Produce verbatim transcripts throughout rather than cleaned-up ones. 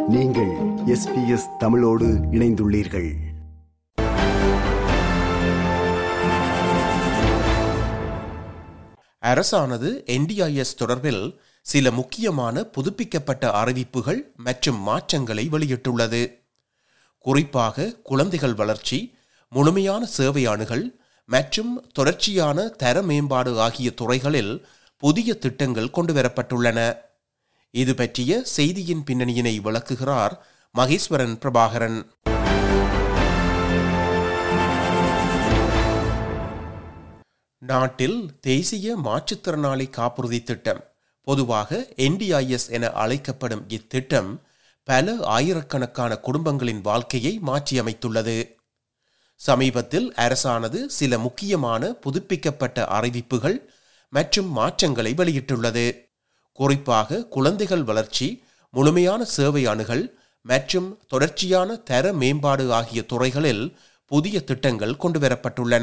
நீங்கள் S B S தமிழோடு இணைந்துள்ளீர்கள். அரசானது என் டி ஐ எஸ் தொடர்பில் சில முக்கியமான புதுப்பிக்கப்பட்ட அறிவிப்புகள் மற்றும் மாற்றங்களை வெளியிட்டுள்ளது. குறிப்பாக குழந்தைகள் வளர்ச்சி, முழுமையான சேவை அணுகல் மற்றும் தொடர்ச்சியான தர மேம்பாடு ஆகிய துறைகளில் புதிய திட்டங்கள் கொண்டுவரப்பட்டுள்ளன. இது பற்றிய செய்தியின் பின்னணியினை விளக்குகிறார் மகேஸ்வரன் பிரபாகரன். நாட்டில் தேசிய மாற்றுத்திறனாளி காப்புறுதி திட்டம், பொதுவாக என் டி ஐ எஸ் என அழைக்கப்படும் இத்திட்டம் பல ஆயிரக்கணக்கான குடும்பங்களின் வாழ்க்கையை மாற்றியமைத்துள்ளது. சமீபத்தில் அரசானது சில முக்கியமான புதுப்பிக்கப்பட்ட அறிவிப்புகள் மற்றும் மாற்றங்களை வெளியிட்டுள்ளது. குறிப்பாக குழந்தைகள் வளர்ச்சி, முழுமையான சேவை அணுகல் மற்றும் தொடர்ச்சியான தர மேம்பாடு ஆகிய துறைகளில் புதிய திட்டங்கள் கொண்டுவரப்பட்டுள்ளன.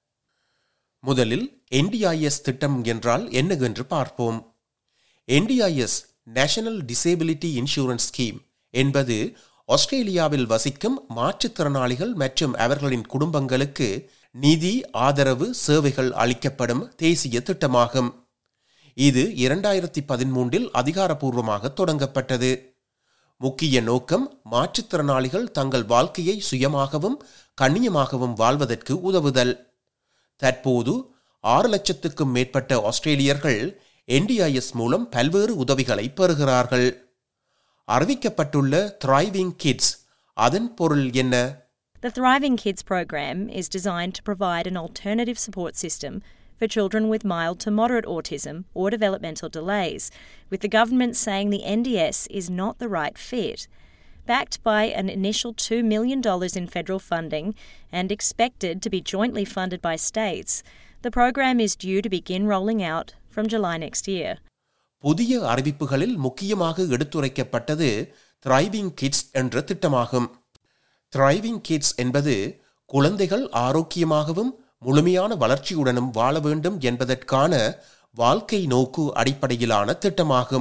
முதலில் என் டி ஐ எஸ் திட்டம் என்றால் என்ன என்று பார்ப்போம். N D I S national disability insurance scheme என்பது ஆஸ்திரேலியாவில் வசிக்கும் மாற்றுத்திறனாளிகள் மற்றும் அவர்களின் குடும்பங்களுக்கு நிதி ஆதரவு சேவைகள் அளிக்கப்படும் தேசிய திட்டமாகும். இது இரண்டாயிரத்தி பதிமூன்றில் அதிகாரப்பூர்வமாக தொடங்கப்பட்டது. முக்கிய நோக்கம் மாற்றுத்திறனாளிகள் தங்கள் வாழ்க்கையை சுயமாகவும் கண்ணியமாகவும் வாழ்வதற்கு உதவுதல். தற்போது ஆறு லட்சத்துக்கும் மேற்பட்ட ஆஸ்திரேலியர்கள் என் டி ஐ எஸ் மூலம் பல்வேறு உதவிகளை பெறுகிறார்கள். அறிவிக்கப்பட்டுள்ள Thriving Kids, அதன் பொருள் என்ன? The Thriving Kids program is designed to provide an alternative support system for children with mild to moderate autism or developmental delays, with the government saying the N D S is not the right fit. Backed by an initial two million dollars in federal funding and expected to be jointly funded by states, the program is due to begin rolling out from July next year. புதிய அறிவிப்புகளில் முக்கியமாக எடுத்துரைக்கப்பட்டது Thriving Kids என்ற திட்டமாகும். Thriving Kids என்பது குழந்தைகள் ஆரோக்கியமாகவும் முழுமையான வளர்ச்சியுடனும் வாழ வேண்டும் என்பதற்கான வாழ்க்கை நோக்கு அடிப்படையிலான திட்டமாகும்.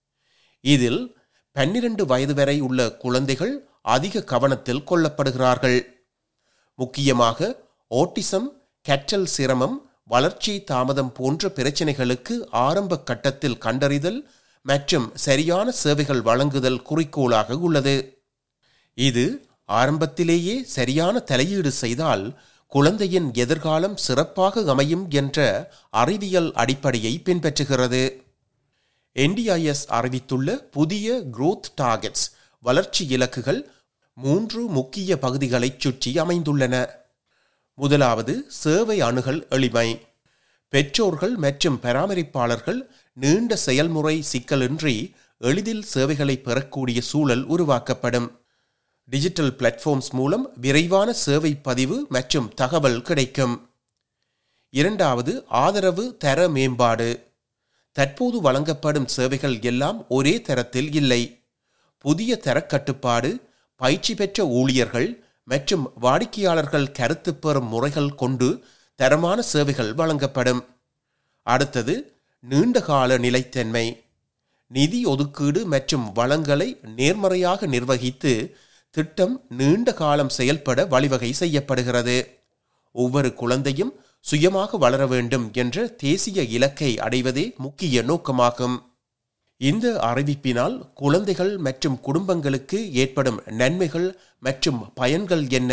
இதில் பன்னிரண்டு வயது வரை உள்ள குழந்தைகள் அதிக கவனத்தில் கொள்ளப்படுகிறார்கள். முக்கியமாக ஆட்டிசம், கற்றல் சிரமம், வளர்ச்சி தாமதம் போன்ற பிரச்சினைகளுக்கு ஆரம்ப கட்டத்தில் கண்டறிதல் மற்றும் சரியான சேவைகள் வழங்குதல் குறிக்கோளாக உள்ளது. இது ஆரம்பத்திலேயே சரியான தலையீடு செய்தால் குழந்தையின் எதிர்காலம் சிறப்பாக அமையும் என்ற அறிவியல் அடிப்படையை பின்பற்றுகிறது. என் டி ஐ எஸ் அறிவித்துள்ள புதிய growth targets, வளர்ச்சி இலக்குகள் மூன்று முக்கிய பகுதிகளைச் சுற்றி அமைந்துள்ளன. முதலாவது சேவை அணுகல் எளிமை. பெற்றோர்கள் மற்றும் பராமரிப்பாளர்கள் நீண்ட செயல்முறை சிக்கலின்றி எளிதில் சேவைகளை பெறக்கூடிய சூழல் உருவாக்கப்படும். டிஜிட்டல் பிளாட்ஃபார்ம்ஸ் மூலம் விரைவான சேவை பதிவு மற்றும் தகவல் கிடைக்கும். இரண்டாவது ஆதரவு தர மேம்பாடு. தற்போது வழங்கப்படும் சேவைகள் எல்லாம் ஒரே தரத்தில் இல்லை. புதிய தரக்கட்டுப்பாடு, பயிற்சி பெற்ற ஊழியர்கள் மற்றும் வாடிக்கையாளர்கள் கருத்து பெறும் முறைகள் கொண்டு தரமான சேவைகள் வழங்கப்படும். அடுத்தது நீண்டகால நிலைத்தன்மை. நிதி ஒதுக்கீடு மற்றும் வளங்களை நேர்மறையாக நிர்வகித்து திட்டம் நீண்ட காலம் செயல்பட வழிவகை செய்யப்படுகிறது. ஒவ்வொரு குழந்தையும் சுயமாக வளர வேண்டும் என்ற தேசிய இலக்கை அடைவதே முக்கிய நோக்கமாகும். இந்த அறிவிப்பினால் குழந்தைகள் மற்றும் குடும்பங்களுக்கு ஏற்படும் நன்மைகள் மற்றும் பயன்கள் என்ன?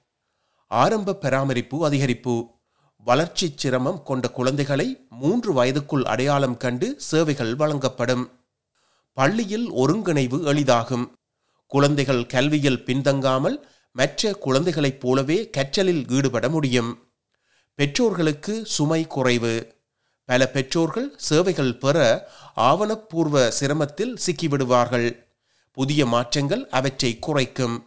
ஆரம்ப பராமரிப்பு அதிகரிப்பு. வளர்ச்சி சிரமம் கொண்ட குழந்தைகளை மூன்று வயதுக்குள் அடையாளம் கண்டு சேவைகள் வழங்கப்படும். பள்ளியில் ஒருங்கிணைவு எளிதாகும். குழந்தைகள் கல்வியில் பின்தங்காமல் மற்ற குழந்தைகளைப் போலவே கற்றலில் ஈடுபட முடியும். பெற்றோர்களுக்கு சுமை குறைவு. பல பெற்றோர்கள் சேவைகள் பெற ஆவணப்பூர்வ சிரமத்தில் சிக்கிவிடுவார்கள். புதிய மாற்றங்கள் அவற்றை குறைக்கும்.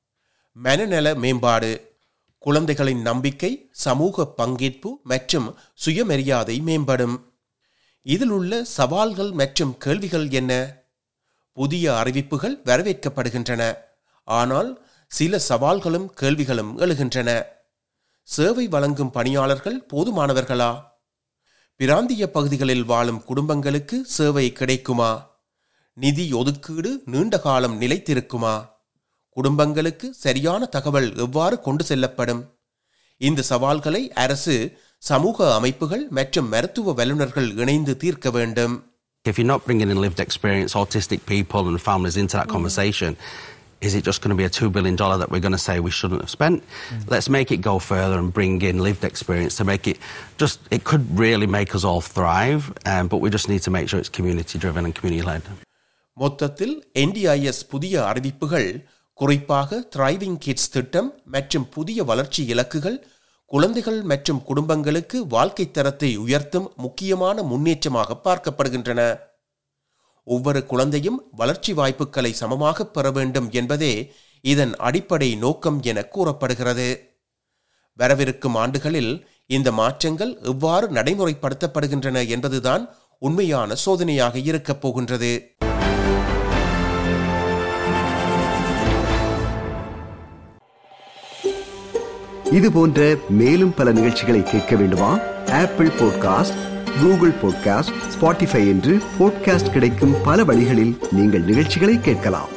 மனநல மேம்பாடு. குழந்தைகளின் நம்பிக்கை, சமூக பங்கேற்பு மற்றும் சுயமரியாதை மேம்படும். இதில் உள்ள சவால்கள் மற்றும் கேள்விகள் என்ன? புதிய அறிவிப்புகள் வரவேற்கப்படுகின்றன, ஆனால் சில சவால்களும் கேள்விகளும் எழுகின்றன. சேவை வழங்கும் பணியாளர்கள் போதுமானவர்களா? பிராந்திய பகுதிகளில் வாழும் குடும்பங்களுக்கு சேவை கிடைக்குமா? நிதி ஒதுக்கீடு நீண்ட காலம் நிலைத்திருக்குமா? குடும்பங்களுக்கு சரியான தகவல் எவ்வாறு கொண்டு செல்லப்படும்? இந்த சவால்களை அரசு, சமூக அமைப்புகள் மற்றும் மருத்துவ வல்லுநர்கள் இணைந்து தீர்க்க வேண்டும். If you're not bringing in lived experience, autistic people and families into that conversation, is it just going to be a two billion dollars that we're going to say we shouldn't have spent? Mm. Let's make it go further and bring in lived experience to make it just, it could really make us all thrive, um, but we just need to make sure it's community driven and community led. மொத்தத்தில் N D I S புதிய அறிவிப்புகள் குறிப்பாக thriving kids திட்டம் மற்றும் புதிய வளர்ச்சி இலக்குகள் குழந்தைகள் மற்றும் குடும்பங்களுக்கு வாழ்க்கை தரத்தை உயர்த்தும் முக்கியமான முன்னேற்றமாக பார்க்கப்படுகின்றன. ஒவ்வொரு குழந்தையும் வளர்ச்சி வாய்ப்புகளை சமமாக பெற வேண்டும் என்பதே இதன் அடிப்படை நோக்கம் என கூறப்படுகிறது. வரவிருக்கும் ஆண்டுகளில் இந்த மாற்றங்கள் எவ்வாறு நடைமுறைப்படுத்தப்படுகின்றன என்பதுதான் உண்மையான சோதனையாக இருக்கப் போகின்றது. இது போன்ற மேலும் பல நிகழ்ச்சிகளை கேட்க வேண்டுமா? Apple podcast, Google podcast, Spotify என்று பாட்காஸ்ட் கிடைக்கும் பல வழிகளில் நீங்கள் நிகழ்ச்சிகளை கேட்கலாம்.